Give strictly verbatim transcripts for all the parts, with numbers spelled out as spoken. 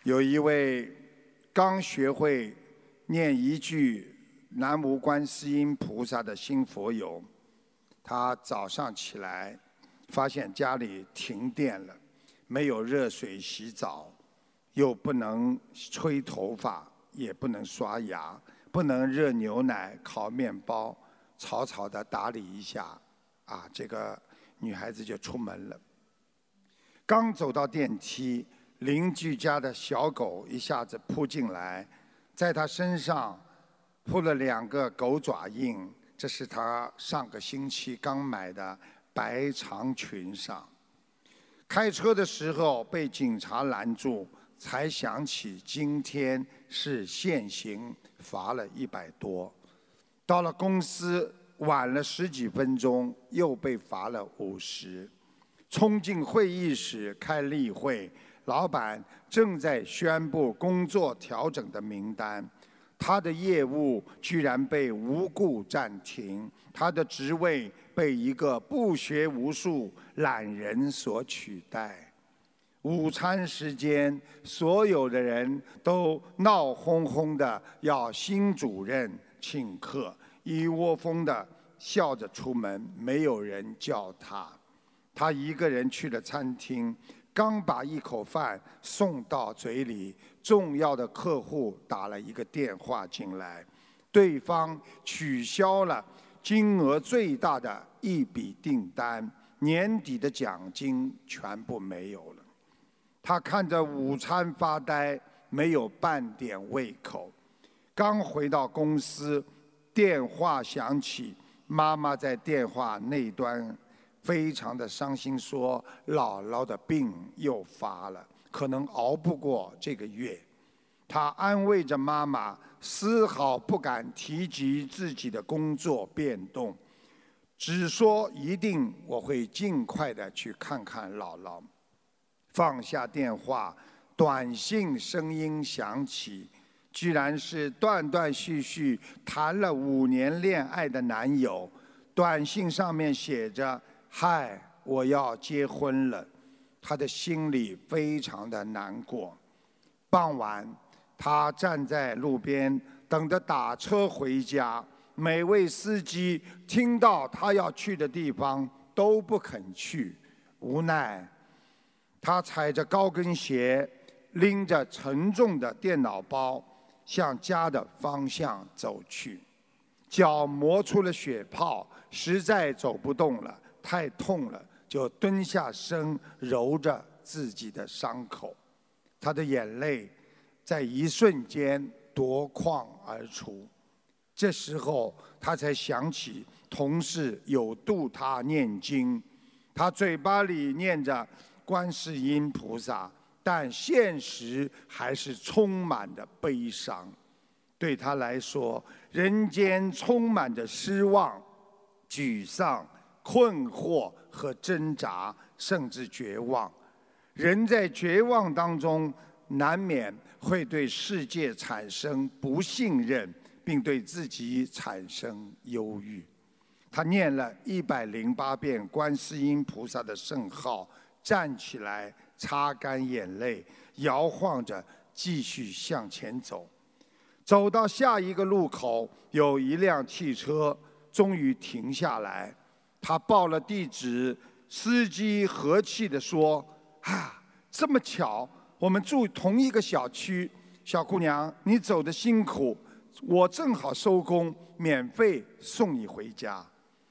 有一位刚学会念一句南无观世音菩萨的新佛友，他早上起来发现家里停电了，没有热水洗澡，又不能吹头发，也不能刷牙，不能热牛奶、烤面包，草草的打理一下，啊，这个女孩子就出门了。刚走到电梯，邻居家的小狗一下子扑进来，在她身上扑了两个狗爪印，这是她上个星期刚买的白长裙上。开车的时候被警察拦住，才想起今天是限行，罚了一百多。到了公司晚了十几分钟，又被罚了五十。冲进会议室开例会，老板正在宣布工作调整的名单，他的业务居然被无故暂停，他的职位被一个不学无术懒人所取代。午餐时间，所有的人都闹哄哄的要新主任请客，一窝蜂的笑着出门，没有人叫他。他一个人去了餐厅，刚把一口饭送到嘴里，重要的客户打了一个电话进来，对方取消了金额最大的一笔订单，年底的奖金全部没有了。他看着午餐发呆，没有半点胃口。刚回到公司，电话响起，妈妈在电话那端非常的伤心，说姥姥的病又发了，可能熬不过这个月。他安慰着妈妈，丝毫不敢提及自己的工作变动，只说一定我会尽快的去看看姥姥。放下电话，短信声音响起，居然是断断续续谈了五年恋爱的男友。短信上面写着：嗨，我要结婚了。他的心里非常的难过。傍晚，他站在路边等着打车回家，每位司机听到他要去的地方都不肯去，无奈他踩着高跟鞋，拎着沉重的电脑包，向家的方向走去。脚磨出了血泡，实在走不动了，太痛了，就蹲下身揉着自己的伤口。他的眼泪在一瞬间夺眶而出。这时候他才想起同事有度他念经，他嘴巴里念着观世音菩萨，但现实还是充满着悲伤。对他来说，人间充满着失望、沮丧、困惑和挣扎，甚至绝望。人在绝望当中，难免会对世界产生不信任，并对自己产生忧郁。他念了一百零八遍观世音菩萨的圣号，站起来，擦干眼泪，摇晃着继续向前走。走到下一个路口，有一辆汽车终于停下来。他报了地址，司机和气地说：啊，这么巧，我们住同一个小区。小姑娘，你走得辛苦，我正好收工，免费送你回家。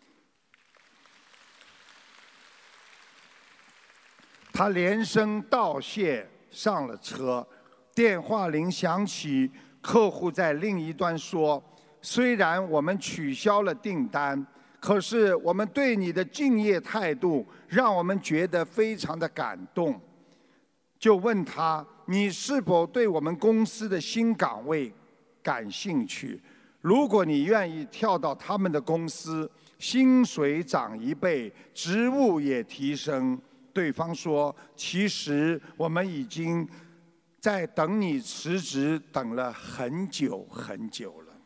他连声道谢，上了车。电话铃响起，客户在另一端说：虽然我们取消了订单，可是我们对你的敬业态度让我们觉得非常的感动。就问他，你是否对我们公司的新岗位感兴趣？如果你愿意跳到他们的公司，薪水涨一倍，职务也提升。对方说：其实我们已经在等你辞职，等了很久很久了。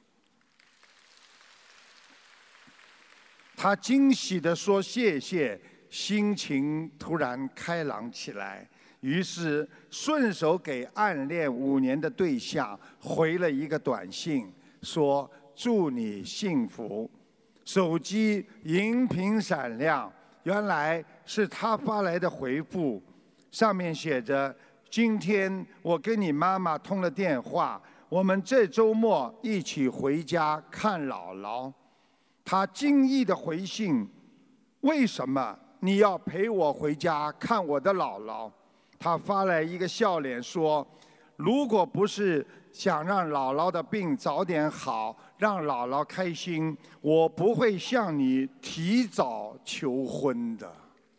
他惊喜地说谢谢，心情突然开朗起来， 于是顺手给暗恋五年的对象回了一个短信，说祝你幸福。手机荧屏闪亮，原来是他发来的回复，上面写着：今天我跟你妈妈通了电话，我们这周末一起回家看姥姥。他惊异的回信：为什么你要陪我回家看我的姥姥？他发来一个笑脸说：如果不是想让姥姥的病早点好，让姥姥开心，我不会向你提早求婚的。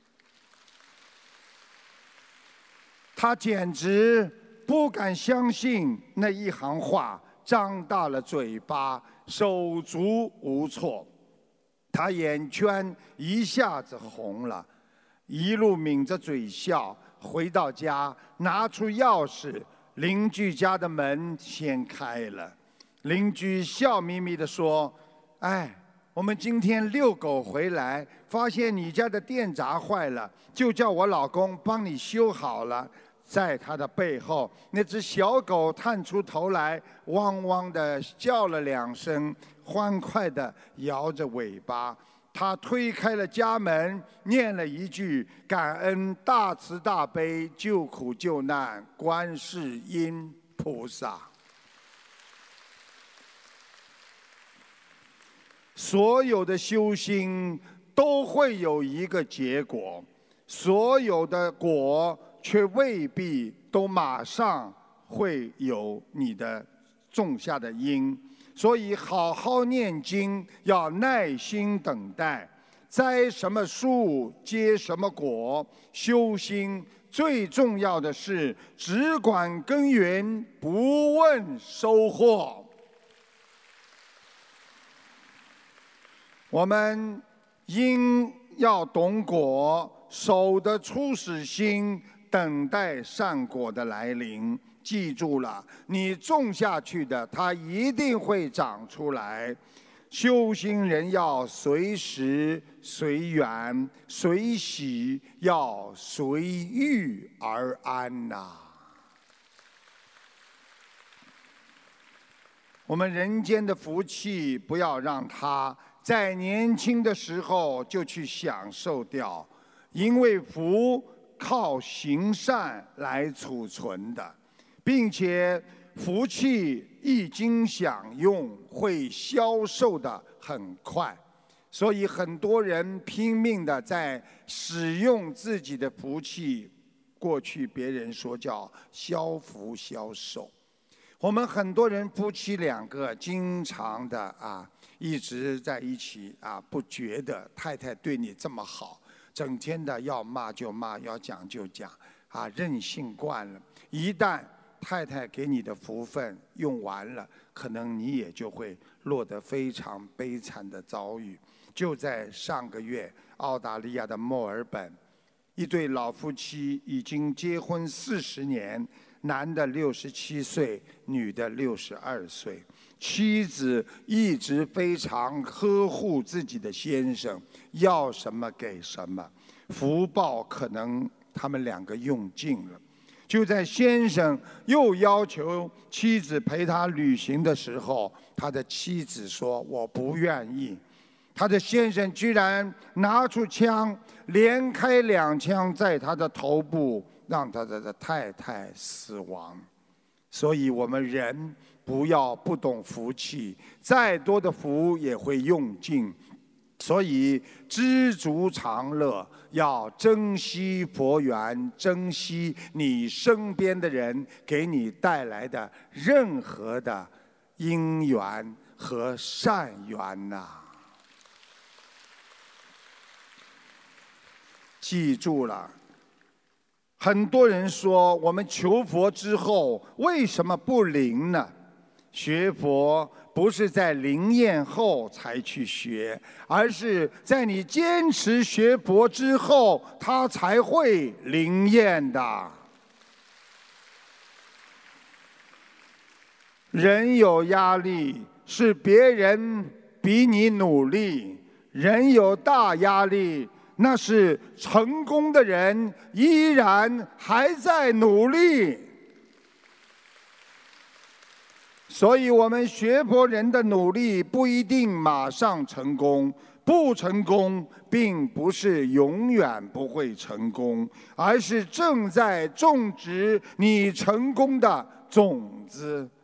他简直不敢相信那一行话，张大了嘴巴，手足无措。他眼圈一下子红了，一路抿着嘴笑。回到家，拿出钥匙，邻居家的门先开了。邻居笑眯眯地说：哎，我们今天遛狗回来，发现你家的电闸坏了，就叫我老公帮你修好了。在他的背后，那只小狗探出头来，汪汪地叫了两声，欢快地摇着尾巴。他推开了家门，念了一句：感恩大慈大悲救苦救难观世音菩萨。所有的修心都会有一个结果，所有的果却未必都马上会有你的种下的因。所以好好念经，要耐心等待，栽什么树结什么果。修心最重要的是只管耕耘，不问收获。我们因要懂果，守得初始心，等待善果的来临。记住了，你种下去的，它一定会长出来。修行人要随时随缘随喜，要随遇而安呐、啊。我们人间的福气，不要让它在年轻的时候就去享受掉，因为福靠行善来储存的。并且福气一经享用，会消瘦得很快，所以很多人拼命地在使用自己的福气，过去别人说叫消福消寿。我们很多人夫妻两个经常的啊一直在一起啊，不觉得太太对你这么好，整天的要骂就骂，要讲就讲啊，任性惯了。一旦太太给你的福分用完了，可能你也就会落得非常悲惨的遭遇。就在上个月，澳大利亚的墨尔本，一对老夫妻已经结婚四十年，男的六十七岁，女的六十二岁。妻子一直非常呵护自己的先生，要什么给什么，福报可能他们两个用尽了。就在先生又要求妻子陪他旅行的时候，他的妻子说：“我不愿意。”他的先生居然拿出枪，连开两枪在他的头部，让他的太太死亡。所以我们人不要不懂福气，再多的福也会用尽。所以知足常乐，要珍惜佛缘，珍惜你身边的人给你带来的任何的因缘和善缘呐、啊。记住了，很多人说我们求佛之后为什么不灵呢？学佛不是在灵验后才去学，而是在你坚持学佛之后，它才会灵验的。人有压力是别人比你努力，人有大压力那是成功的人依然还在努力。所以，我们学佛人的努力不一定马上成功，不成功并不是永远不会成功，而是正在种植你成功的种子。